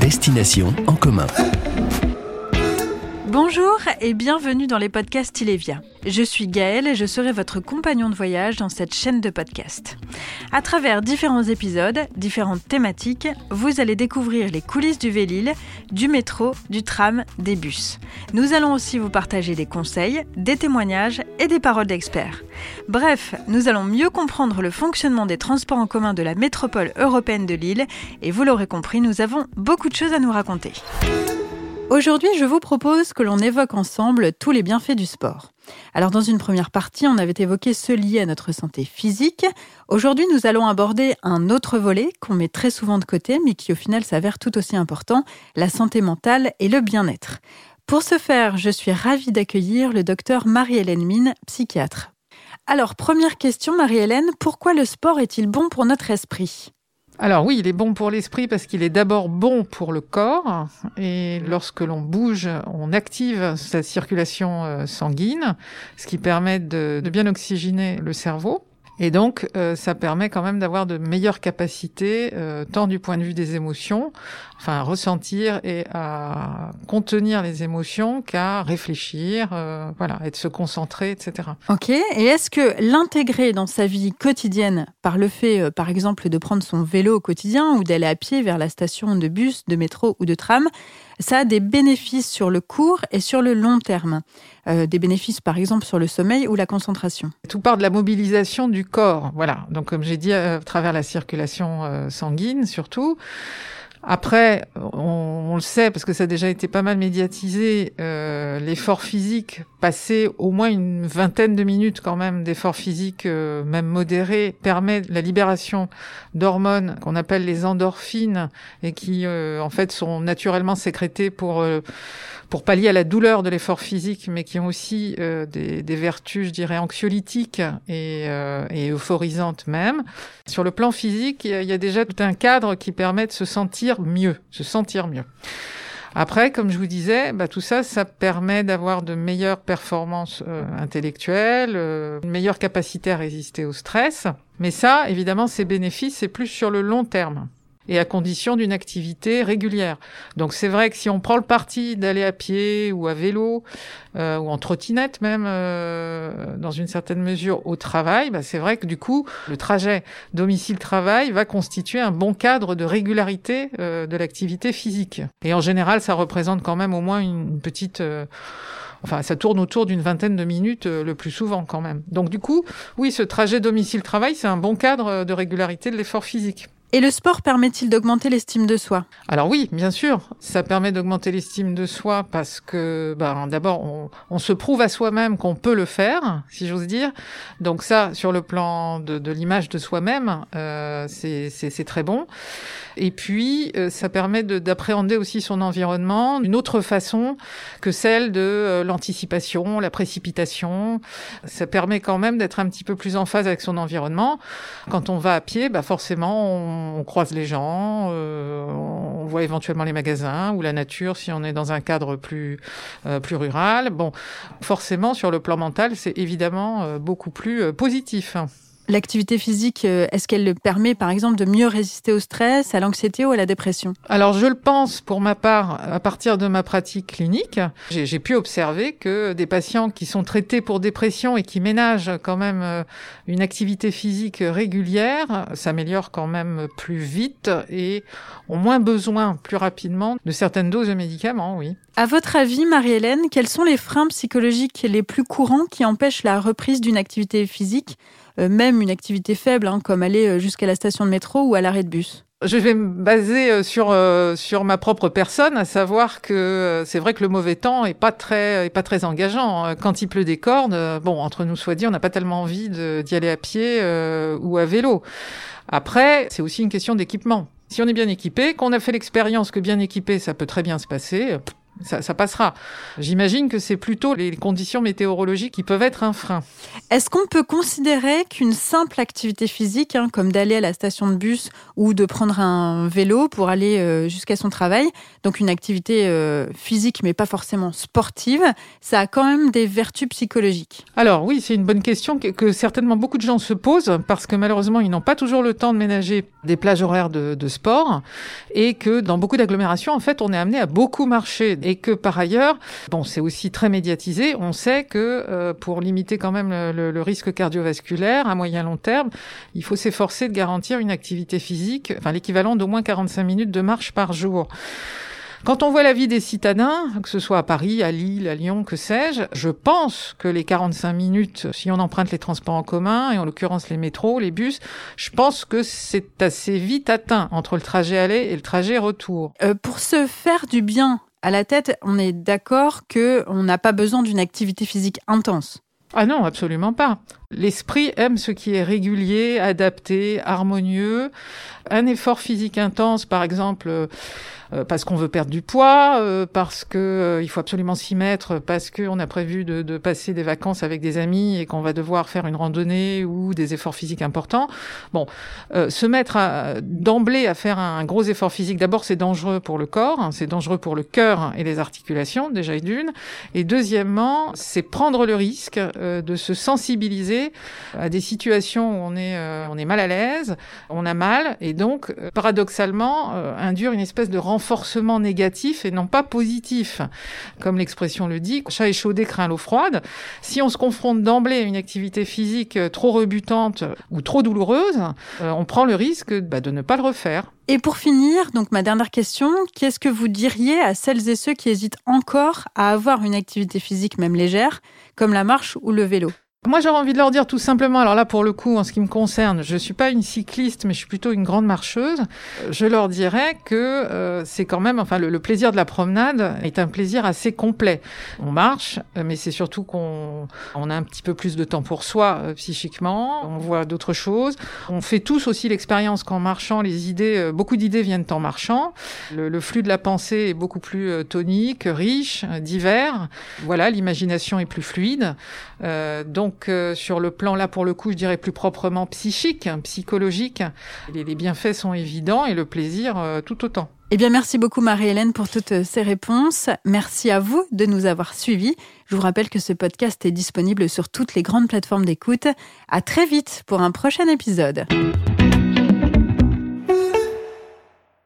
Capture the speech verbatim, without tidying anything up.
Destination en commun. Bonjour et bienvenue dans les podcasts Ilévia. Je suis Gaëlle et je serai votre compagnon de voyage dans cette chaîne de podcasts. À travers différents épisodes, différentes thématiques, vous allez découvrir les coulisses du Vélil, du métro, du tram, des bus. Nous allons aussi vous partager des conseils, des témoignages et des paroles d'experts. Bref, nous allons mieux comprendre le fonctionnement des transports en commun de la métropole européenne de Lille et vous l'aurez compris, nous avons beaucoup de choses à nous raconter. Aujourd'hui, je vous propose que l'on évoque ensemble tous les bienfaits du sport. Alors, dans une première partie, on avait évoqué ceux liés à notre santé physique. Aujourd'hui, nous allons aborder un autre volet qu'on met très souvent de côté, mais qui au final s'avère tout aussi important, la santé mentale et le bien-être. Pour ce faire, je suis ravie d'accueillir le docteur Marie-Hélène Mine, psychiatre. Alors, première question, Marie-Hélène, pourquoi le sport est-il bon pour notre esprit ? Alors oui, il est bon pour l'esprit parce qu'il est d'abord bon pour le corps et lorsque l'on bouge, on active sa circulation sanguine, ce qui permet de, de bien oxygéner le cerveau. Et donc, euh, ça permet quand même d'avoir de meilleures capacités, euh, tant du point de vue des émotions, enfin à ressentir et à contenir les émotions qu'à réfléchir, euh, voilà, et de se concentrer, et cetera. Ok, et est-ce que l'intégrer dans sa vie quotidienne, par le fait, euh, par exemple, de prendre son vélo au quotidien ou d'aller à pied vers la station de bus, de métro ou de tram, ça a des bénéfices sur le court et sur le long terme. Euh, des bénéfices, par exemple, sur le sommeil ou la concentration. Tout part de la mobilisation du corps, voilà. Donc, comme j'ai dit, à travers la circulation euh, sanguine, surtout. Après, on, on le sait, parce que ça a déjà été pas mal médiatisé, euh, l'effort physique, passer au moins une vingtaine de minutes quand même d'effort physique, euh, même modéré, permet la libération d'hormones qu'on appelle les endorphines et qui, euh, en fait, sont naturellement sécrétées pour euh, pour pallier à la douleur de l'effort physique, mais qui ont aussi euh, des, des vertus, je dirais, anxiolytiques et, euh, et euphorisantes même. Sur le plan physique, il y, a, il y a déjà tout un cadre qui permet de se sentir mieux, se sentir mieux. Après, comme je vous disais, bah, tout ça, ça permet d'avoir de meilleures performances euh, intellectuelles, euh, une meilleure capacité à résister au stress. Mais ça, évidemment, ces bénéfices, c'est plus sur le long terme. Et à condition d'une activité régulière. Donc c'est vrai que si on prend le parti d'aller à pied ou à vélo, euh, ou en trottinette même, euh, dans une certaine mesure au travail, bah c'est vrai que du coup, le trajet domicile-travail va constituer un bon cadre de régularité euh, de l'activité physique. Et en général, ça représente quand même au moins une petite... Euh, Enfin, ça tourne autour d'une vingtaine de minutes euh, le plus souvent quand même. Donc du coup, oui, ce trajet domicile-travail, c'est un bon cadre de régularité de l'effort physique. Et le sport permet-il d'augmenter l'estime de soi ? Alors oui, bien sûr, ça permet d'augmenter l'estime de soi parce que, ben, d'abord, on, on se prouve à soi-même qu'on peut le faire, si j'ose dire. Donc ça, sur le plan de, de l'image de soi-même, euh, c'est, c'est, c'est très bon. Et puis, euh, ça permet de, d'appréhender aussi son environnement d'une autre façon que celle de euh, l'anticipation, la précipitation. Ça permet quand même d'être un petit peu plus en phase avec son environnement. Quand on va à pied, bah forcément, on on croise les gens, euh, on voit éventuellement les magasins ou la nature si on est dans un cadre plus euh, plus rural. Bon, forcément, sur le plan mental, c'est évidemment euh, beaucoup plus euh, positif. L'activité physique, est-ce qu'elle permet, par exemple, de mieux résister au stress, à l'anxiété ou à la dépression ? Alors, je le pense, pour ma part, à partir de ma pratique clinique, j'ai, j'ai pu observer que des patients qui sont traités pour dépression et qui ménagent quand même une activité physique régulière s'améliorent quand même plus vite et ont moins besoin, plus rapidement, de certaines doses de médicaments, oui. À votre avis, Marie-Hélène, quels sont les freins psychologiques les plus courants qui empêchent la reprise d'une activité physique ? Euh, même une activité faible, hein, comme aller jusqu'à la station de métro ou à l'arrêt de bus. Je vais me baser sur euh, sur ma propre personne, à savoir que euh, c'est vrai que le mauvais temps est pas très est pas très engageant. Quand il pleut des cordes, euh, bon, entre nous soit dit, on n'a pas tellement envie de, d'y aller à pied euh, ou à vélo. Après, c'est aussi une question d'équipement. Si on est bien équipé, qu'on a fait l'expérience que bien équipé, ça peut très bien se passer. Ça, ça passera. J'imagine que c'est plutôt les conditions météorologiques qui peuvent être un frein. Est-ce qu'on peut considérer qu'une simple activité physique, hein, comme d'aller à la station de bus ou de prendre un vélo pour aller euh, jusqu'à son travail, donc une activité euh, physique mais pas forcément sportive, ça a quand même des vertus psychologiques? Alors oui, c'est une bonne question que, que certainement beaucoup de gens se posent parce que malheureusement, ils n'ont pas toujours le temps de ménager des plages horaires de, de sport et que dans beaucoup d'agglomérations, en fait, on est amené à beaucoup marcher. Et que par ailleurs, bon, c'est aussi très médiatisé, on sait que euh, pour limiter quand même le, le, le risque cardiovasculaire à moyen long terme, il faut s'efforcer de garantir une activité physique, enfin l'équivalent d'au moins quarante-cinq minutes de marche par jour. Quand on voit la vie des citadins, que ce soit à Paris, à Lille, à Lyon, que sais-je, je pense que les quarante-cinq minutes, si on emprunte les transports en commun, et en l'occurrence les métros, les bus, je pense que c'est assez vite atteint entre le trajet aller et le trajet retour. Euh, pour se faire du bien à la tête, on est d'accord qu'on n'a pas besoin d'une activité physique intense? Ah non, absolument pas. L'esprit aime ce qui est régulier, adapté, harmonieux. Un effort physique intense, par exemple, euh, parce qu'on veut perdre du poids, euh, parce que euh, il faut absolument s'y mettre, parce qu'on a prévu de, de passer des vacances avec des amis et qu'on va devoir faire une randonnée ou des efforts physiques importants. Bon, euh, se mettre à, d'emblée à faire un gros effort physique, d'abord c'est dangereux pour le corps, hein, c'est dangereux pour le cœur et les articulations, déjà d'une. Et deuxièmement, c'est prendre le risque euh, de se sensibiliser à des situations où on est, euh, on est mal à l'aise, on a mal, et donc, euh, paradoxalement, euh, induire une espèce de renforcement négatif et non pas positif. Comme l'expression le dit, chat échaudé craint l'eau froide. Si on se confronte d'emblée à une activité physique trop rebutante ou trop douloureuse, euh, on prend le risque bah, de ne pas le refaire. Et pour finir, donc ma dernière question, qu'est-ce que vous diriez à celles et ceux qui hésitent encore à avoir une activité physique, même légère, comme la marche ou le vélo? Moi, j'aurais envie de leur dire tout simplement, alors là, pour le coup, en ce qui me concerne, je suis pas une cycliste, mais je suis plutôt une grande marcheuse. Je leur dirais que euh, c'est quand même, enfin, le, le plaisir de la promenade est un plaisir assez complet. On marche, mais c'est surtout qu'on on a un petit peu plus de temps pour soi, euh, psychiquement. On voit d'autres choses. On fait tous aussi l'expérience qu'en marchant, les idées, euh, beaucoup d'idées viennent en marchant. Le, le flux de la pensée est beaucoup plus euh, tonique, riche, euh, divers. Voilà, l'imagination est plus fluide. Euh, donc, Donc, euh, sur le plan, là, pour le coup, je dirais plus proprement psychique, hein, psychologique, les, les bienfaits sont évidents et le plaisir euh, tout autant. Eh bien, merci beaucoup Marie-Hélène pour toutes ces réponses. Merci à vous de nous avoir suivis. Je vous rappelle que ce podcast est disponible sur toutes les grandes plateformes d'écoute. À très vite pour un prochain épisode.